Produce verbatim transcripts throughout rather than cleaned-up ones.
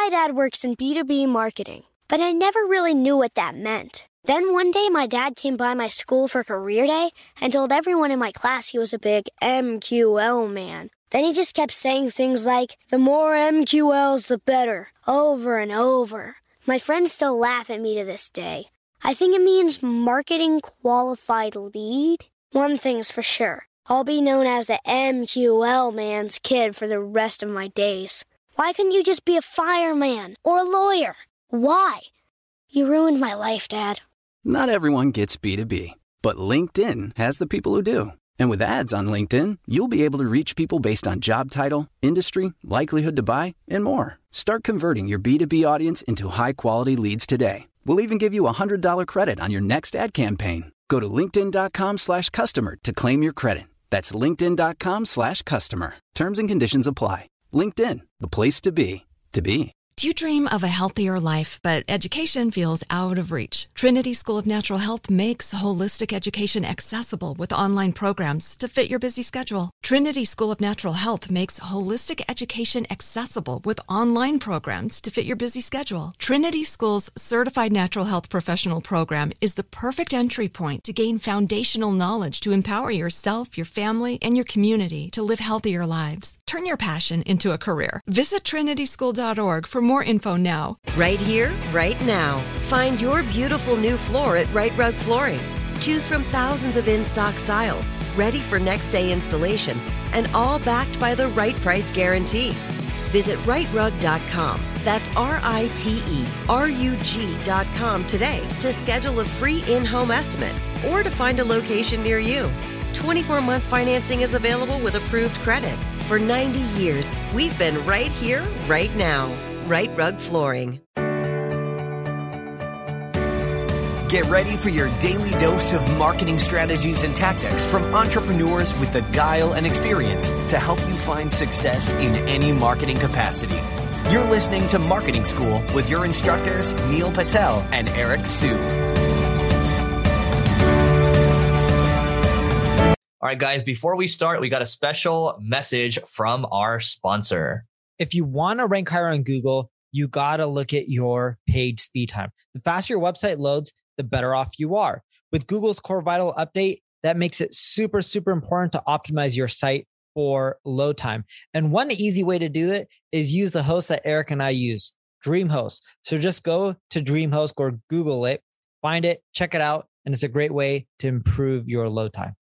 My dad works in B two B marketing, but I never really knew what that meant. Then one day, my dad came by my school for career day and told everyone in my class he was a big M Q L man. Then he just kept saying things like, the more M Q Ls, the better, over and over. My friends still laugh at me to this day. I think it means marketing qualified lead. One thing's for sure. I'll be known as the M Q L man's kid for the rest of my days. Why couldn't you just be a fireman or a lawyer? Why? You ruined my life, Dad. Not everyone gets B two B, but LinkedIn has the people who do. And with ads on LinkedIn, you'll be able to reach people based on job title, industry, likelihood to buy, and more. Start converting your B two B audience into high-quality leads today. We'll even give you a one hundred dollars credit on your next ad campaign. Go to linkedin.com slash customer to claim your credit. That's linkedin.com slash customer. Terms and conditions apply. LinkedIn, the place to be, to be. Do you dream of a healthier life, but education feels out of reach? Trinity School of Natural Health makes holistic education accessible with online programs to fit your busy schedule. Trinity School of Natural Health makes holistic education accessible with online programs to fit your busy schedule. Trinity School's Certified Natural Health Professional Program is the perfect entry point to gain foundational knowledge to empower yourself, your family, and your community to live healthier lives. Turn your passion into a career. Visit trinity school dot org for more info now. Right here, right now. Find your beautiful new floor at Right Rug Flooring. Choose from thousands of in-stock styles, ready for next day installation, and all backed by the right price guarantee. Visit right rug dot com. That's R I T E R U G dot com today to schedule a free in-home estimate or to find a location near you. twenty-four month financing is available with approved credit. For ninety years, we've been right here, right now. Right Rug Flooring. Get ready for your daily dose of marketing strategies and tactics from entrepreneurs with the guile and experience to help you find success in any marketing capacity. You're listening to Marketing School with your instructors, Neil Patel and Eric Siu. All right, guys, before we start, we got a special message from our sponsor. If you want to rank higher on Google, you got to look at your page speed time. The faster your website loads, the better off you are. With Google's Core Vital update, that makes it super, super important to optimize your site for load time. And one easy way to do it is use the host that Eric and I use, DreamHost. So just go to DreamHost or Google it, find it, check it out, and it's a great way to improve your load time.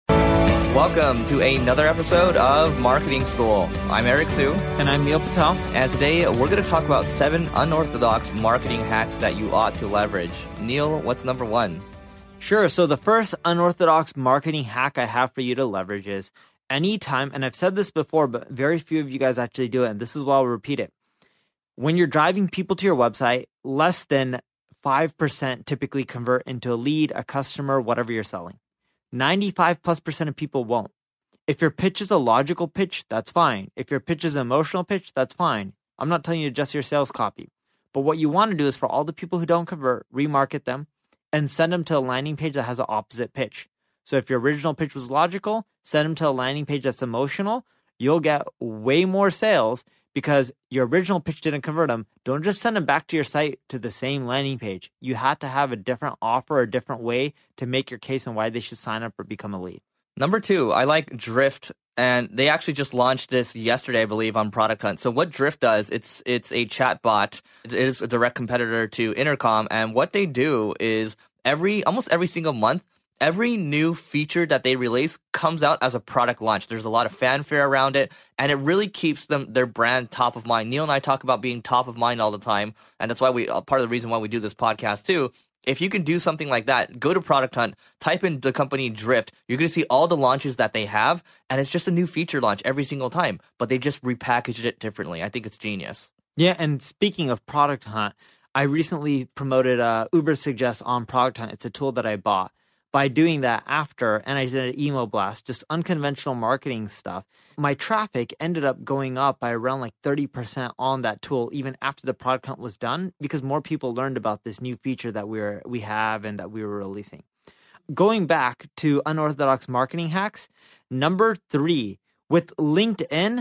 Welcome to another episode of Marketing School. I'm Eric Siu. And I'm Neil Patel. And today we're going to talk about seven unorthodox marketing hacks that you ought to leverage. Neil, what's number one? Sure. So the first unorthodox marketing hack I have for you to leverage is anytime, and I've said this before, but very few of you guys actually do it, and this is why I'll repeat it. When you're driving people to your website, less than five percent typically convert into a lead, a customer, whatever you're selling. ninety-five plus percent of people won't. If your pitch is a logical pitch, that's fine. If your pitch is an emotional pitch, that's fine. I'm not telling you to adjust your sales copy. But what you want to do is for all the people who don't convert, remarket them and send them to a landing page that has an opposite pitch. So if your original pitch was logical, send them to a landing page that's emotional. You'll get way more sales because your original pitch didn't convert them. Don't just send them back to your site to the same landing page. You have to have a different offer, a different way to make your case and why they should sign up or become a lead. Number two, I like Drift, and they actually just launched this yesterday, I believe, on Product Hunt. So what Drift does, it's it's a chat bot. It is a direct competitor to Intercom, and what they do is every almost every single month, every new feature that they release comes out as a product launch. There's a lot of fanfare around it, and it really keeps them their brand top of mind. Neil and I talk about being top of mind all the time, and that's why we uh, part of the reason why we do this podcast too. If you can do something like that, go to Product Hunt, type in the company Drift. You're going to see all the launches that they have, and it's just a new feature launch every single time, but they just repackaged it differently. I think it's genius. Yeah, and speaking of Product Hunt, I recently promoted uh, Uber Suggest on Product Hunt. It's a tool that I bought. By doing that after, and I did an email blast, just unconventional marketing stuff, my traffic ended up going up by around like thirty percent on that tool, even after the Product Hunt was done, because more people learned about this new feature that we're we have and that we were releasing. Going back to unorthodox marketing hacks, number three, with LinkedIn,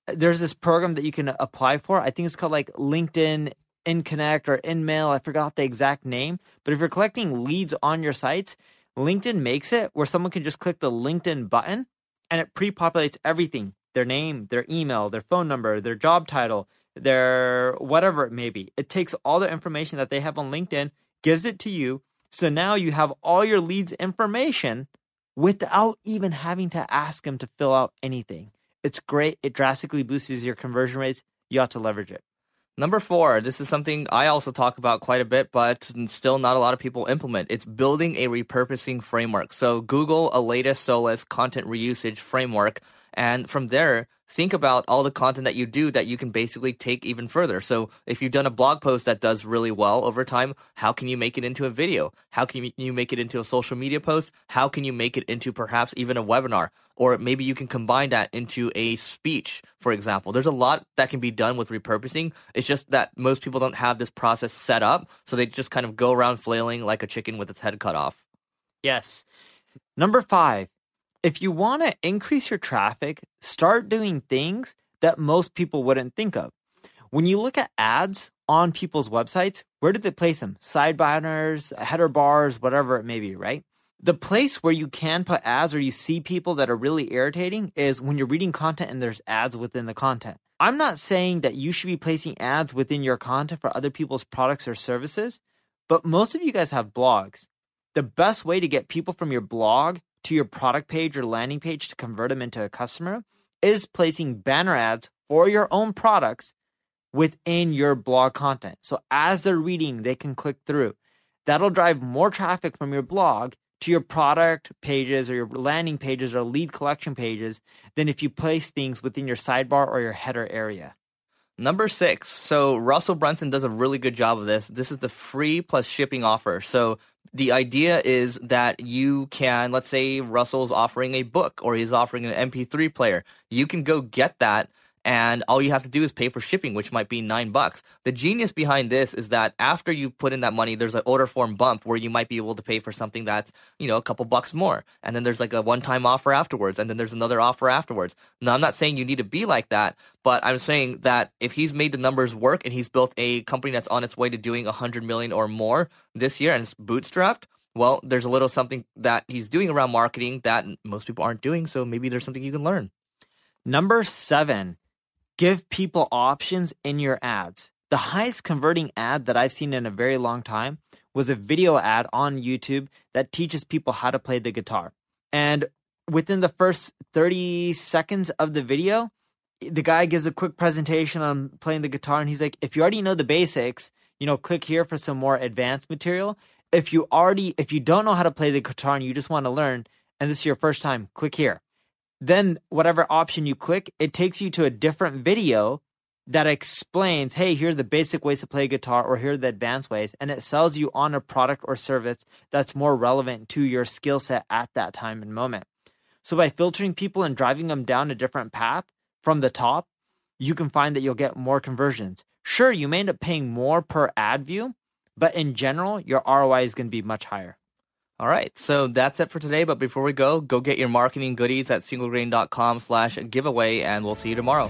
there's this program that you can apply for. I think it's called like LinkedIn InConnect or InMail. I forgot the exact name. But if you're collecting leads on your sites, LinkedIn makes it where someone can just click the LinkedIn button and it pre-populates everything. Their name, their email, their phone number, their job title, their whatever it may be. It takes all the information that they have on LinkedIn, gives it to you. So now you have all your leads information without even having to ask them to fill out anything. It's great. It drastically boosts your conversion rates. You ought to leverage it. Number four, this is something I also talk about quite a bit, but still not a lot of people implement. It's building a repurposing framework. So Google Aleta Solus content reusage framework. And from there, think about all the content that you do that you can basically take even further. So if you've done a blog post that does really well over time, how can you make it into a video? How can you make it into a social media post? How can you make it into perhaps even a webinar? Or maybe you can combine that into a speech, for example. There's a lot that can be done with repurposing. It's just that most people don't have this process set up. So they just kind of go around flailing like a chicken with its head cut off. Yes. Number five. If you want to increase your traffic, start doing things that most people wouldn't think of. When you look at ads on people's websites, where do they place them? Side banners, header bars, whatever it may be, right? The place where you can put ads or you see people that are really irritating is when you're reading content and there's ads within the content. I'm not saying that you should be placing ads within your content for other people's products or services, but most of you guys have blogs. The best way to get people from your blog to your product page or landing page to convert them into a customer is placing banner ads for your own products within your blog content. So as they're reading, they can click through. That'll drive more traffic from your blog to your product pages or your landing pages or lead collection pages than if you place things within your sidebar or your header area. Number six. So Russell Brunson does a really good job of this. This is the free plus shipping offer. So the idea is that you can, let's say Russell's offering a book or he's offering an M P three player. You can go get that. And all you have to do is pay for shipping, which might be nine bucks. The genius behind this is that after you put in that money, there's an order form bump where you might be able to pay for something that's, you know, a couple bucks more. And then there's like a one-time offer afterwards. And then there's another offer afterwards. Now, I'm not saying you need to be like that, but I'm saying that if he's made the numbers work and he's built a company that's on its way to doing one hundred million or more this year and it's bootstrapped, well, there's a little something that he's doing around marketing that most people aren't doing. So maybe there's something you can learn. Number seven. Give people options in your ads. The highest converting ad that I've seen in a very long time was a video ad on YouTube that teaches people how to play the guitar. And within the first thirty seconds of the video, the guy gives a quick presentation on playing the guitar. And he's like, if you already know the basics, you know, click here for some more advanced material. If you already, if you don't know how to play the guitar and you just want to learn, and this is your first time, click here. Then whatever option you click, it takes you to a different video that explains, hey, here's the basic ways to play guitar or here are the advanced ways. And it sells you on a product or service that's more relevant to your skill set at that time and moment. So by filtering people and driving them down a different path from the top, you can find that you'll get more conversions. Sure, you may end up paying more per ad view, but in general, your R O I is going to be much higher. All right, so that's it for today. But before we go, go get your marketing goodies at singlegrain.com slash giveaway, and we'll see you tomorrow.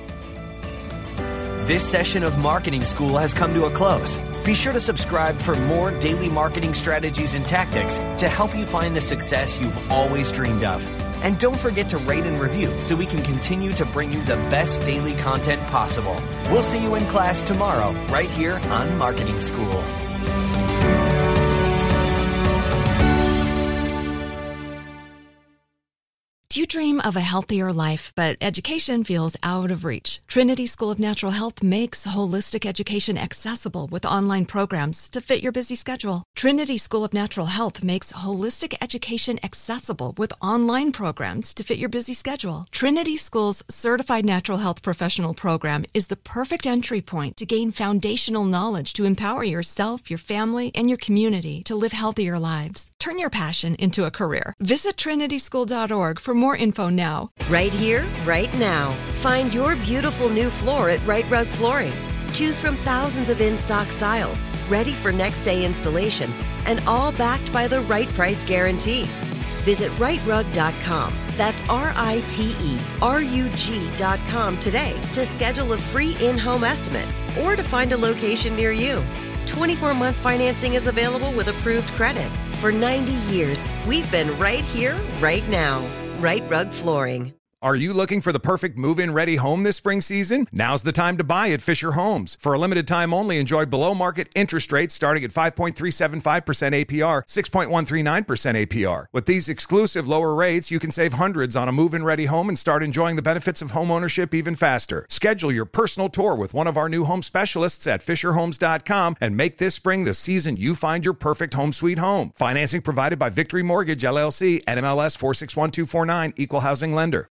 This session of Marketing School has come to a close. Be sure to subscribe for more daily marketing strategies and tactics to help you find the success you've always dreamed of. And don't forget to rate and review so we can continue to bring you the best daily content possible. We'll see you in class tomorrow, right here on Marketing School. Do you dream of a healthier life, but education feels out of reach? Trinity School of Natural Health makes holistic education accessible with online programs to fit your busy schedule. Trinity School of Natural Health makes holistic education accessible with online programs to fit your busy schedule. Trinity School's Certified Natural Health Professional Program is the perfect entry point to gain foundational knowledge to empower yourself, your family, and your community to live healthier lives. Turn your passion into a career. Visit trinity school dot org for more info now. Right here, right now. Find your beautiful new floor at Right Rug Flooring. Choose from thousands of in-stock styles, ready for next day installation, and all backed by the right price guarantee. Visit right rug dot com. That's R I T E R U G dot com today to schedule a free in-home estimate or to find a location near you. twenty-four month financing is available with approved credit. For ninety years, we've been right here, right now. Right Rug Flooring. Are you looking for the perfect move-in ready home this spring season? Now's the time to buy at Fisher Homes. For a limited time only, enjoy below-market interest rates starting at five point three seven five percent A P R, six point one three nine percent A P R. With these exclusive lower rates, you can save hundreds on a move-in ready home and start enjoying the benefits of home ownership even faster. Schedule your personal tour with one of our new home specialists at fisher homes dot com and make this spring the season you find your perfect home sweet home. Financing provided by Victory Mortgage, L L C, N M L S four six one two four nine, Equal Housing Lender.